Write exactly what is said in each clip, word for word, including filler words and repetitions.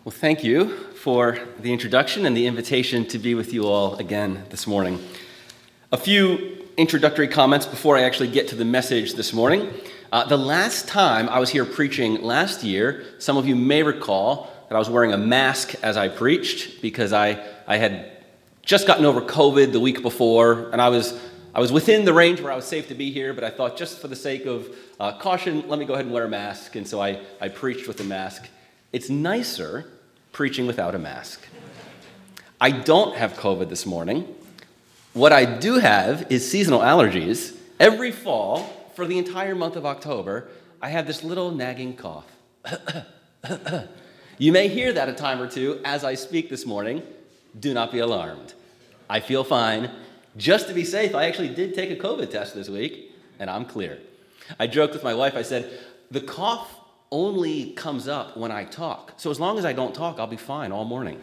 Well, thank you for the introduction and the invitation to be with you all again this morning. A few introductory comments before I actually get to the message this morning. Uh, the last time I was here preaching last year, some of you may recall that I was wearing a mask as I preached because I, I had just gotten over COVID the week before, and I was I was within the range where I was safe to be here, but I thought just for the sake of uh, caution, let me go ahead and wear a mask, and so I, I preached with a mask. It's nicer preaching without a mask. I don't have COVID this morning. What I do have is seasonal allergies. Every fall, for the entire month of October, I have this little nagging cough. You may hear that a time or two as I speak this morning. Do not be alarmed. I feel fine. Just to be safe, I actually did take a COVID test this week, and I'm clear. I joked with my wife, I said, the cough only comes up when I talk. So as long as I don't talk, I'll be fine all morning.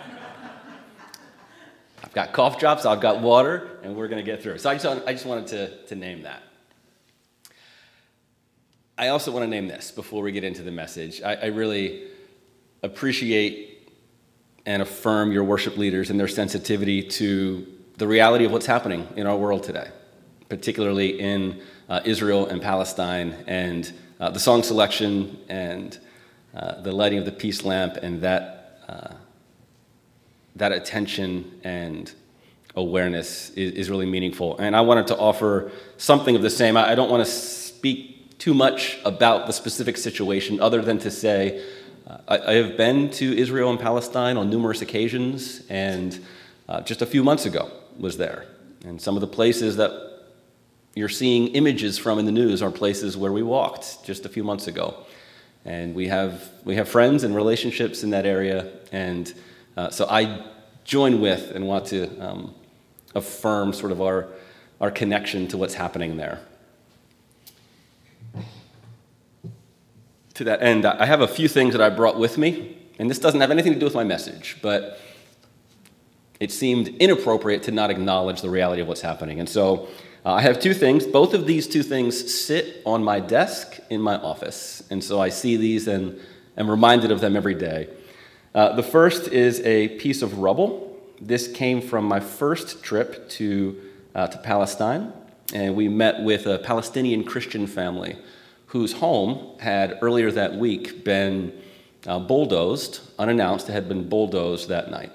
I've got cough drops, I've got water, and we're going to get through. So I just, I just wanted to, to name that. I also want to name this before we get into the message. I, I really appreciate and affirm your worship leaders and their sensitivity to the reality of what's happening in our world today, particularly in uh, Israel and Palestine, and uh, the song selection and uh, the lighting of the peace lamp and that uh, that attention and awareness is, is really meaningful. And I wanted to offer something of the same. I, I don't want to speak too much about the specific situation other than to say uh, I, I have been to Israel and Palestine on numerous occasions, and uh, just a few months ago was there. And some of the places that you're seeing images from in the news are places where we walked just a few months ago. And we have we have friends and relationships in that area, and uh, so I join with and want to um, affirm sort of our our connection to what's happening there. To that end, I have a few things that I brought with me, and this doesn't have anything to do with my message, but it seemed inappropriate to not acknowledge the reality of what's happening. And so uh, I have two things. Both of these two things sit on my desk in my office, and so I see these and am reminded of them every day. Uh, the first is a piece of rubble. This came from my first trip to uh, to Palestine, and we met with a Palestinian Christian family whose home had earlier that week been uh, bulldozed, unannounced. It had been bulldozed that night.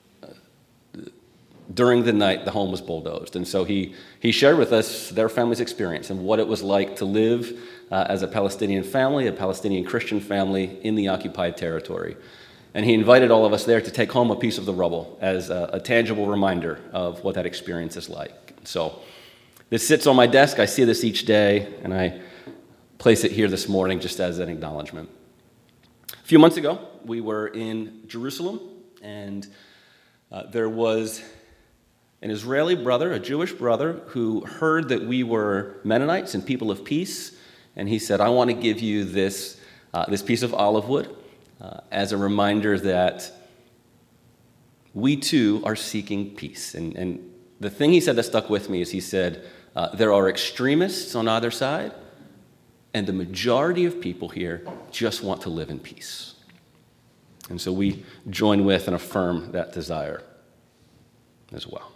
During the night, the home was bulldozed. And so he, he shared with us their family's experience and what it was like to live uh, as a Palestinian family, a Palestinian Christian family in the occupied territory. And he invited all of us there to take home a piece of the rubble as a, a tangible reminder of what that experience is like. So this sits on my desk. I see this each day, and I place it here this morning just as an acknowledgement. A few months ago, we were in Jerusalem, and uh, there was an Israeli brother, a Jewish brother, who heard that we were Mennonites and people of peace, and he said, I want to give you this uh, this piece of olive wood uh, as a reminder that we too are seeking peace. And, and the thing he said that stuck with me is he said, uh, there are extremists on either side, and the majority of people here just want to live in peace. And so we join with and affirm that desire as well.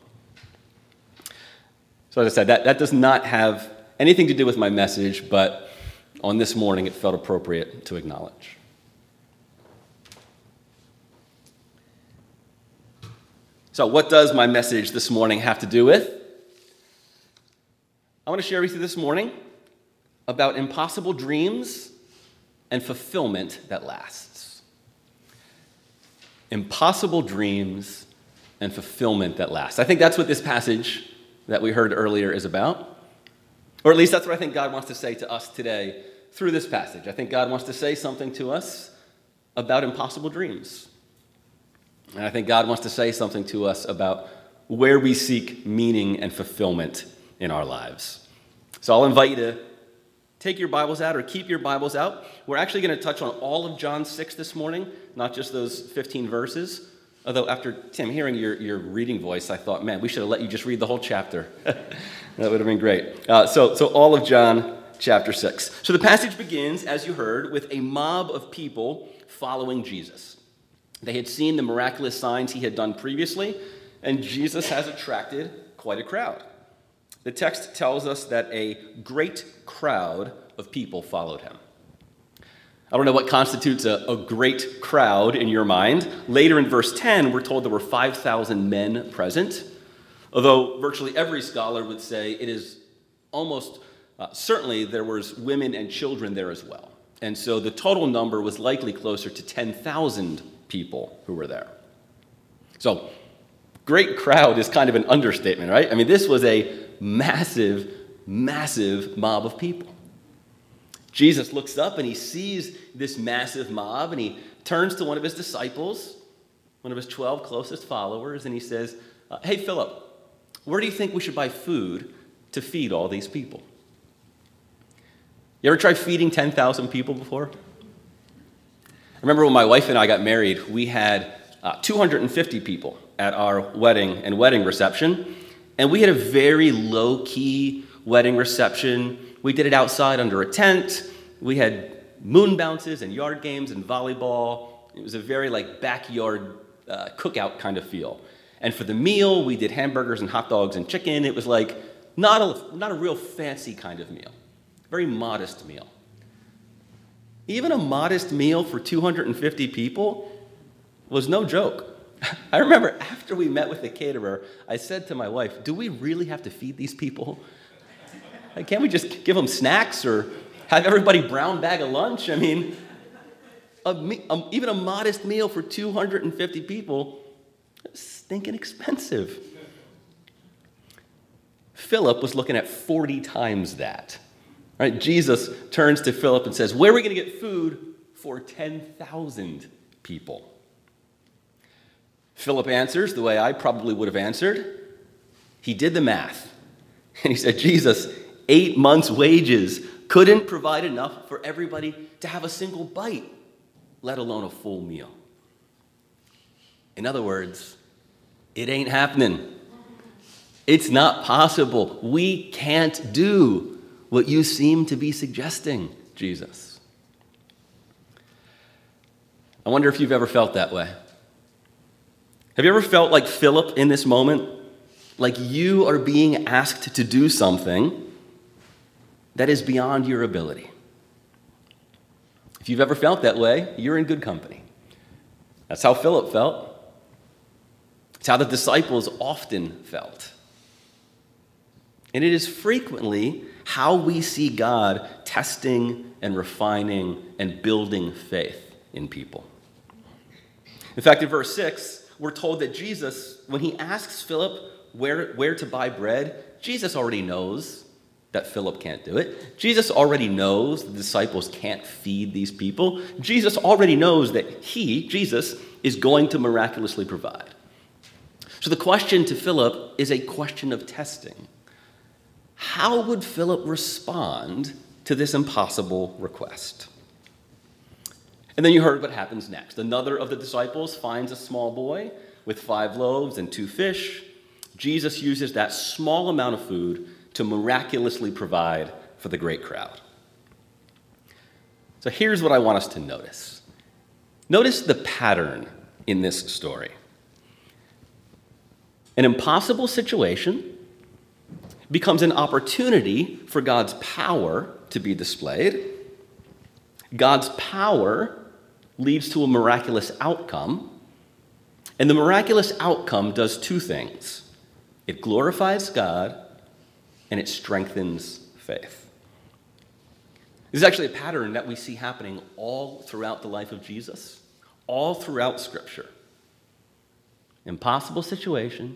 So as I said, that, that does not have anything to do with my message, but on this morning it felt appropriate to acknowledge. So what does my message this morning have to do with? I want to share with you this morning about impossible dreams and fulfillment that lasts. Impossible dreams and fulfillment that lasts. I think that's what this passage that we heard earlier is about. Or at least that's what I think God wants to say to us today through this passage. I think God wants to say something to us about impossible dreams. And I think God wants to say something to us about where we seek meaning and fulfillment in our lives. So I'll invite you to take your Bibles out or keep your Bibles out. We're actually going to touch on all of John six this morning, not just those fifteen verses. Although after, Tim, hearing your, your reading voice, I thought, man, we should have let you just read the whole chapter. That would have been great. Uh, so, so all of John chapter six. So the passage begins, as you heard, with a mob of people following Jesus. They had seen the miraculous signs he had done previously, and Jesus has attracted quite a crowd. The text tells us that a great crowd of people followed him. I don't know what constitutes a, a great crowd in your mind. Later in verse ten, we're told there were five thousand men present, although virtually every scholar would say it is almost uh, certainly there was women and children there as well. And so the total number was likely closer to ten thousand people who were there. So, great crowd is kind of an understatement, right? I mean, this was a massive, massive mob of people. Jesus looks up and he sees this massive mob, and he turns to one of his disciples, one of his twelve closest followers, and he says, uh, hey, Philip, where do you think we should buy food to feed all these people? You ever tried feeding ten thousand people before? I remember when my wife and I got married, we had uh, two hundred fifty people at our wedding and wedding reception, and we had a very low-key wedding reception. We did it outside under a tent. We had moon bounces and yard games and volleyball. It was a very like backyard uh, cookout kind of feel. And for the meal, we did hamburgers and hot dogs and chicken. It was like not a, not a real fancy kind of meal, very modest meal. Even a modest meal for two hundred fifty people was no joke. I remember after we met with the caterer, I said to my wife, do we really have to feed these people? Like, can't we just give them snacks or have everybody brown bag a lunch? I mean, a, a, even a modest meal for two hundred fifty people is stinking expensive. Philip was looking at forty times that. Right? Jesus turns to Philip and says, where are we going to get food for ten thousand people? Philip answers the way I probably would have answered. He did the math. And he said, Jesus, eight months' wages couldn't provide enough for everybody to have a single bite, let alone a full meal. In other words, it ain't happening. It's not possible. We can't do what you seem to be suggesting, Jesus. I wonder if you've ever felt that way. Have you ever felt like Philip in this moment? Like you are being asked to do something that is beyond your ability? If you've ever felt that way, you're in good company. That's how Philip felt. It's how the disciples often felt. And it is frequently how we see God testing and refining and building faith in people. In fact, in verse six, we're told that Jesus, when he asks Philip where, where to buy bread, Jesus already knows that Philip can't do it. Jesus already knows the disciples can't feed these people. Jesus already knows that he, Jesus, is going to miraculously provide. So the question to Philip is a question of testing. How would Philip respond to this impossible request? And then you heard what happens next. Another of the disciples finds a small boy with five loaves and two fish. Jesus uses that small amount of food to miraculously provide for the great crowd. So here's what I want us to notice. Notice the pattern in this story. An impossible situation becomes an opportunity for God's power to be displayed. God's power leads to a miraculous outcome, and the miraculous outcome does two things. It glorifies God, and it strengthens faith. This is actually a pattern that we see happening all throughout the life of Jesus, all throughout Scripture. Impossible situation,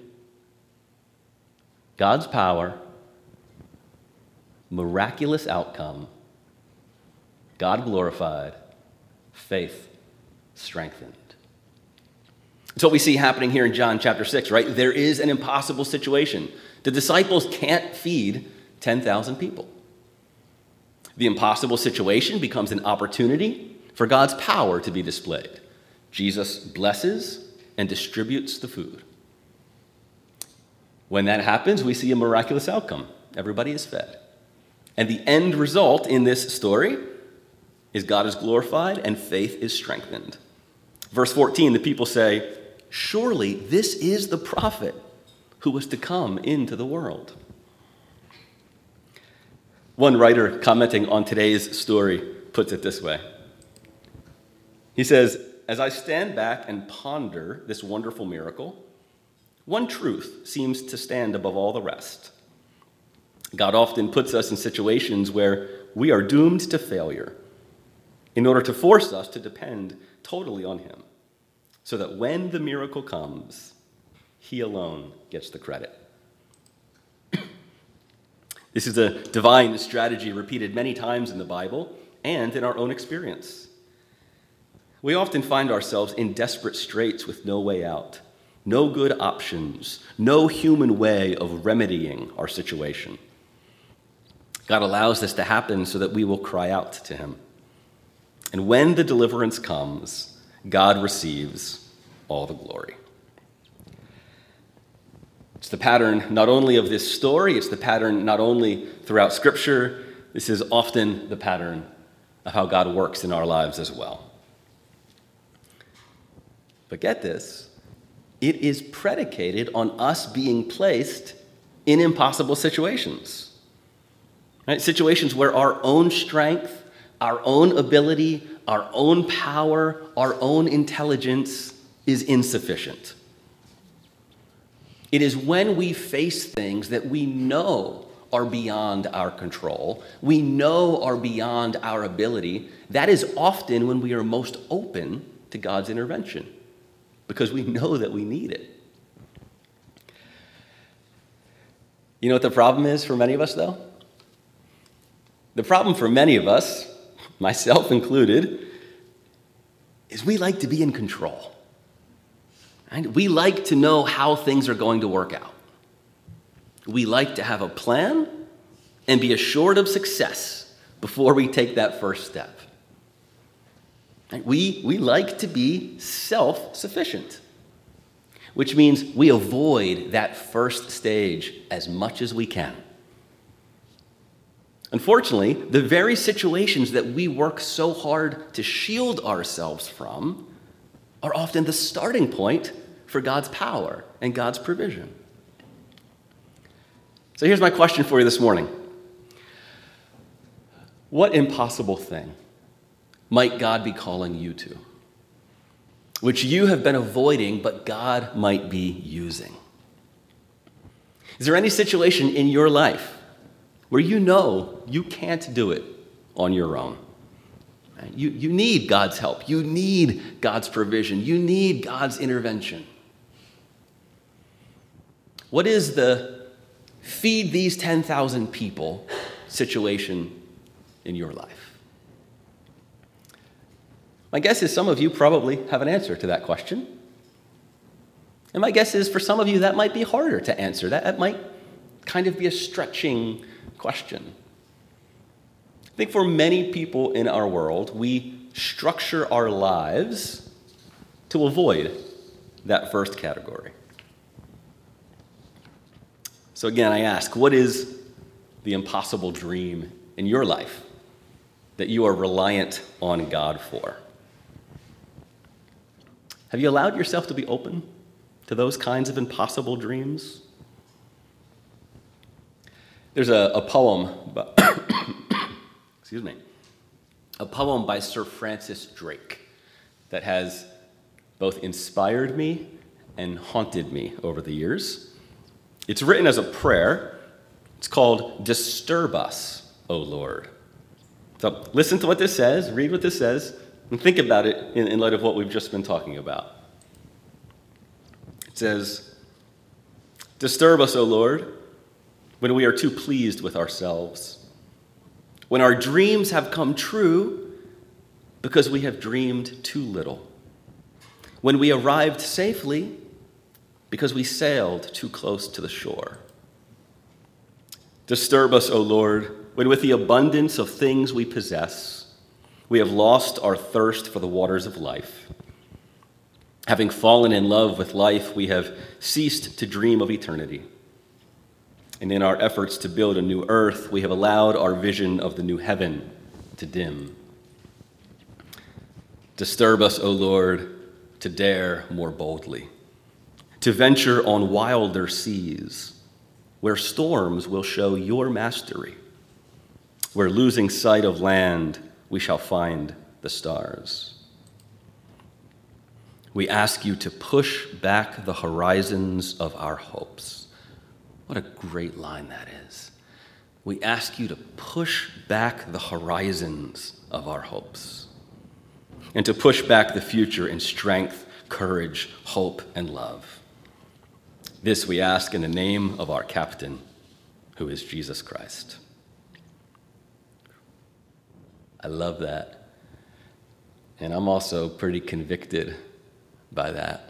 God's power, miraculous outcome, God glorified, faith strengthened. It's what we see happening here in John chapter six, right? There is an impossible situation. The disciples can't feed ten thousand people. The impossible situation becomes an opportunity for God's power to be displayed. Jesus blesses and distributes the food. When that happens, we see a miraculous outcome. Everybody is fed. And the end result in this story is God is glorified and faith is strengthened. Verse fourteen, the people say, "Surely this is the prophet who was to come into the world." One writer commenting on today's story puts it this way. He says, "As I stand back and ponder this wonderful miracle, one truth seems to stand above all the rest. God often puts us in situations where we are doomed to failure in order to force us to depend totally on him, so that when the miracle comes, he alone gets the credit." This is a divine strategy repeated many times in the Bible and in our own experience. We often find ourselves in desperate straits with no way out, no good options, no human way of remedying our situation. God allows this to happen so that we will cry out to him. And when the deliverance comes, God receives all the glory. It's the pattern not only of this story, it's the pattern not only throughout Scripture, this is often the pattern of how God works in our lives as well. But get this, it is predicated on us being placed in impossible situations. Right? Situations where our own strength, our own ability, our own power, our own intelligence is insufficient. It is when we face things that we know are beyond our control, we know are beyond our ability, that is often when we are most open to God's intervention, because we know that we need it. You know what the problem is for many of us, though? The problem for many of us, myself included, is we like to be in control. Right? We like to know how things are going to work out. We like to have a plan and be assured of success before we take that first step. Right? We, we like to be self-sufficient, which means we avoid that first stage as much as we can. Unfortunately, the very situations that we work so hard to shield ourselves from are often the starting point for God's power and God's provision. So here's my question for you this morning. What impossible thing might God be calling you to, which you have been avoiding, but God might be using? Is there any situation in your life where you know you can't do it on your own? You, you need God's help. You need God's provision. You need God's intervention. What is the feed these ten thousand people situation in your life? My guess is some of you probably have an answer to that question. And my guess is for some of you that might be harder to answer. That, that might kind of be a stretching question. I think for many people in our world, we structure our lives to avoid that first category. So again, I ask, what is the impossible dream in your life that you are reliant on God for? Have you allowed yourself to be open to those kinds of impossible dreams? There's a, a poem, by, excuse me, a poem by Sir Francis Drake that has both inspired me and haunted me over the years. It's written as a prayer. It's called "Disturb Us, O Lord." So listen to what this says, read what this says, and think about it in, in light of what we've just been talking about. It says, "Disturb us, O Lord, when we are too pleased with ourselves, when our dreams have come true because we have dreamed too little, when we arrived safely because we sailed too close to the shore. Disturb us, O Lord, when with the abundance of things we possess, we have lost our thirst for the waters of life. Having fallen in love with life, we have ceased to dream of eternity. And in our efforts to build a new earth, we have allowed our vision of the new heaven to dim. Disturb us, O Lord, to dare more boldly, to venture on wilder seas, where storms will show your mastery, where losing sight of land we shall find the stars. We ask you to push back the horizons of our hopes. What a great line that is. We ask you to push back the horizons of our hopes and to push back the future in strength, courage, hope, and love. This we ask in the name of our captain, who is Jesus Christ. I love that. And I'm also pretty convicted by that.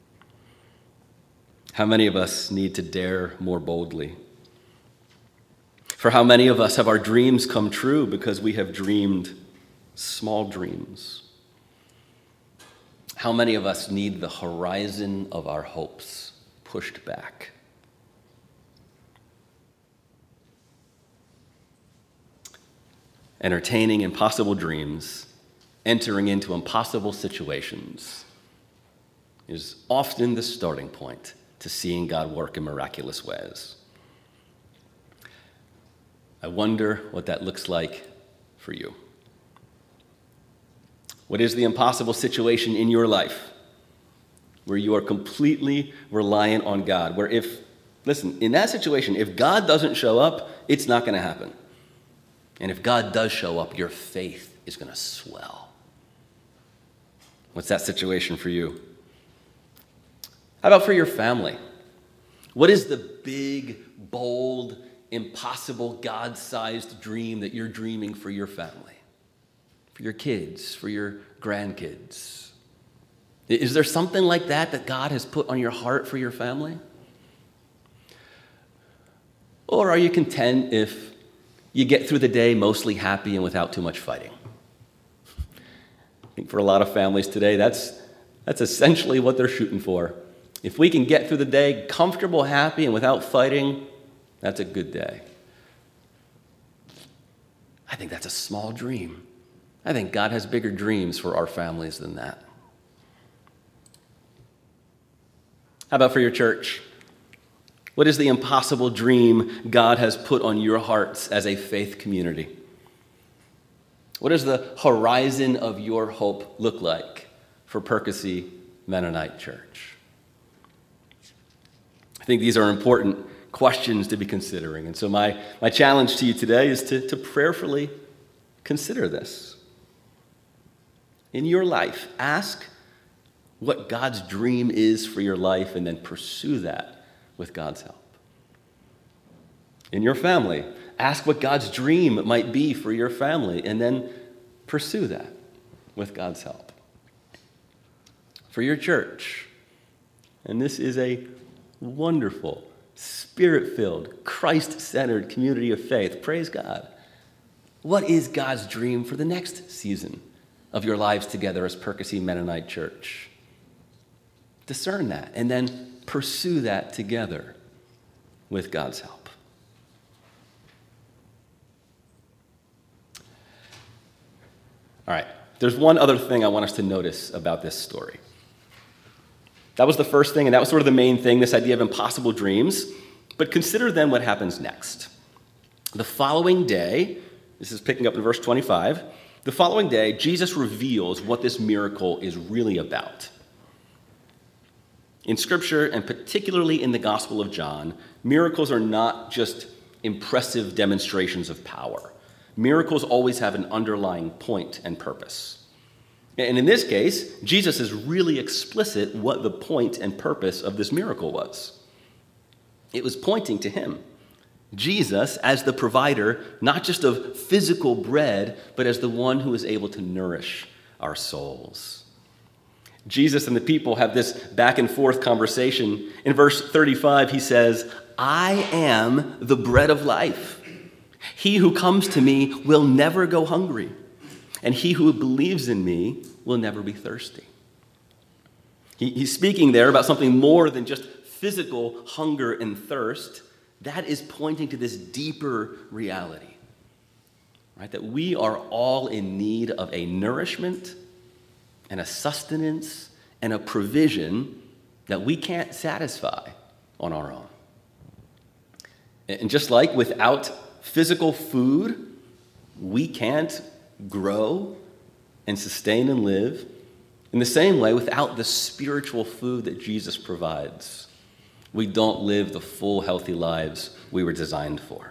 How many of us need to dare more boldly? For how many of us have our dreams come true because we have dreamed small dreams? How many of us need the horizon of our hopes pushed back? Entertaining impossible dreams, entering into impossible situations is often the starting point to seeing God work in miraculous ways. I wonder what that looks like for you. What is the impossible situation in your life where you are completely reliant on God? Where if, listen, in that situation, if God doesn't show up, it's not going to happen. And if God does show up, your faith is going to swell. What's that situation for you? How about for your family? What is the big, bold, impossible, God-sized dream that you're dreaming for your family? For your kids, for your grandkids? Is there something like that that God has put on your heart for your family? Or are you content if you get through the day mostly happy and without too much fighting? I think for a lot of families today, that's, that's essentially what they're shooting for. If we can get through the day comfortable, happy, and without fighting, that's a good day. I think that's a small dream. I think God has bigger dreams for our families than that. How about for your church? What is the impossible dream God has put on your hearts as a faith community? What does the horizon of your hope look like for Percy Mennonite Church? I think these are important questions to be considering. And so my, my challenge to you today is to, to prayerfully consider this. In your life, ask what God's dream is for your life and then pursue that with God's help. In your family, ask what God's dream might be for your family and then pursue that with God's help. For your church, and this is a wonderful, Spirit-filled, Christ-centered community of faith. Praise God. What is God's dream for the next season of your lives together as Percy Mennonite Church? Discern that and then pursue that together with God's help. All right, there's one other thing I want us to notice about this story. That was the first thing, and that was sort of the main thing, this idea of impossible dreams. But consider then what happens next. The following day, this is picking up in verse twenty-five, the following day, Jesus reveals what this miracle is really about. In Scripture, and particularly in the Gospel of John, miracles are not just impressive demonstrations of power. Miracles always have an underlying point and purpose. And in this case, Jesus is really explicit what the point and purpose of this miracle was. It was pointing to him, Jesus, as the provider, not just of physical bread, but as the one who is able to nourish our souls. Jesus and the people have this back and forth conversation. In verse thirty-five, he says, I am the bread of life. He who comes to me will never go hungry, and he who believes in me will never be thirsty. He, he's speaking there about something more than just physical hunger and thirst. That is pointing to this deeper reality, right? That we are all in need of a nourishment and a sustenance and a provision that we can't satisfy on our own. And just like without physical food, we can't grow and sustain and live, in the same way, without the spiritual food that Jesus provides, we don't live the full, healthy lives we were designed for.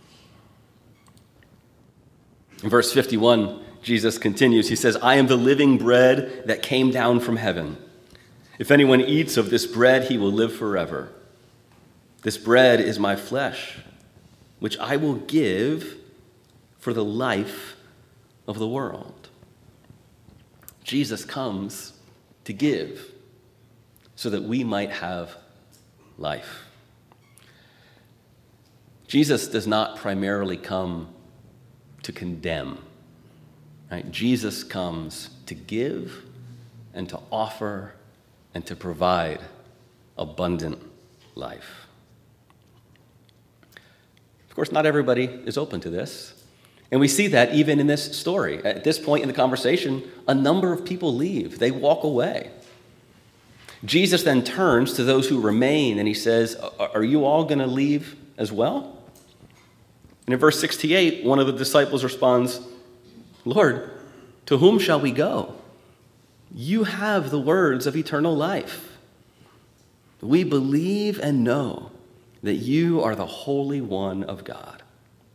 In verse fifty-one, Jesus continues. He says, I am the living bread that came down from heaven. If anyone eats of this bread, he will live forever. This bread is my flesh, which I will give for the life of the world. Jesus comes to give so that we might have life. Jesus does not primarily come to condemn. Right? Jesus comes to give and to offer and to provide abundant life. Of course, not everybody is open to this. And we see that even in this story. At this point in the conversation, a number of people leave. They walk away. Jesus then turns to those who remain and he says, are you all going to leave as well? And in verse sixty-eight, one of the disciples responds, Lord, to whom shall we go? You have the words of eternal life. We believe and know that you are the Holy One of God.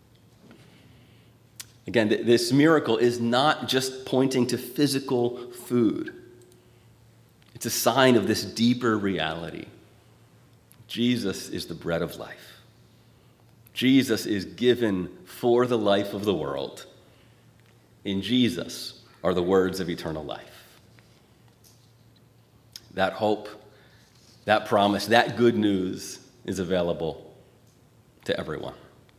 Again, this miracle is not just pointing to physical food. It's a sign of this deeper reality. Jesus is the bread of life. Jesus is given for the life of the world. In Jesus are the words of eternal life. That hope, that promise, that good news is available to everyone.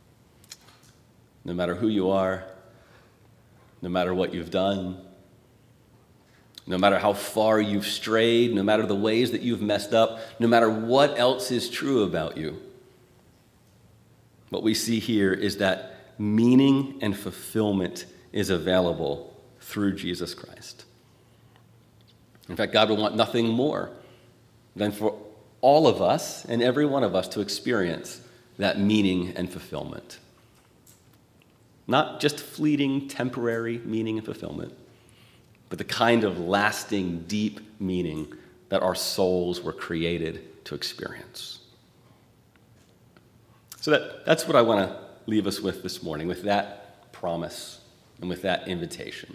No matter who you are, no matter what you've done, no matter how far you've strayed, no matter the ways that you've messed up, no matter what else is true about you, what we see here is that meaning and fulfillment is available through Jesus Christ. In fact, God would want nothing more than for all of us and every one of us to experience that meaning and fulfillment. Not just fleeting, temporary meaning and fulfillment, but the kind of lasting, deep meaning that our souls were created to experience. So that, that's what I want to leave us with this morning, with that promise and with that invitation.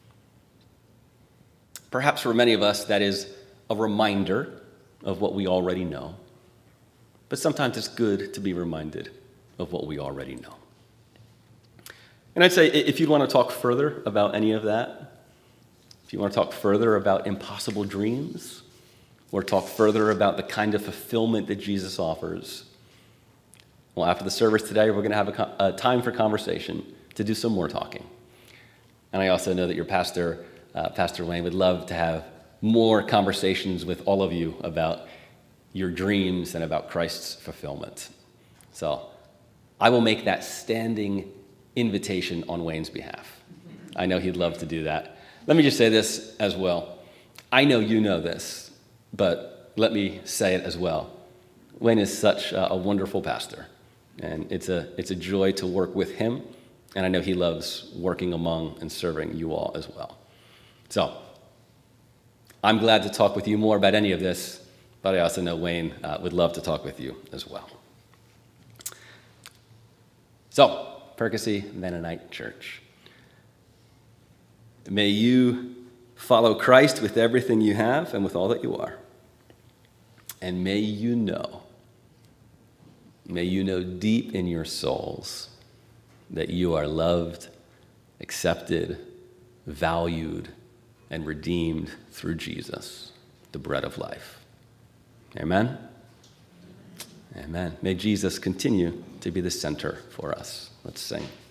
Perhaps for many of us, that is a reminder of what we already know. But sometimes it's good to be reminded of what we already know. And I'd say if you'd want to talk further about any of that, if you want to talk further about impossible dreams, or talk further about the kind of fulfillment that Jesus offers, well, after the service today, we're going to have a, a time for conversation to do some more talking. And I also know that your pastor, uh, Pastor Wayne, would love to have more conversations with all of you about your dreams and about Christ's fulfillment. So I will make that standing invitation on Wayne's behalf. I know he'd love to do that. Let me just say this as well. I know you know this, but let me say it as well. Wayne is such a, a wonderful pastor, and it's a it's a joy to work with him, and I know he loves working among and serving you all as well. So I'm glad to talk with you more about any of this, but I also know Wayne uh, would love to talk with you as well. So, Percy Mennonite Church, may you follow Christ with everything you have and with all that you are. And may you know, may you know deep in your souls that you are loved, accepted, valued, and redeemed through Jesus, the bread of life. Amen? Amen. May Jesus continue to be the center for us. Let's sing.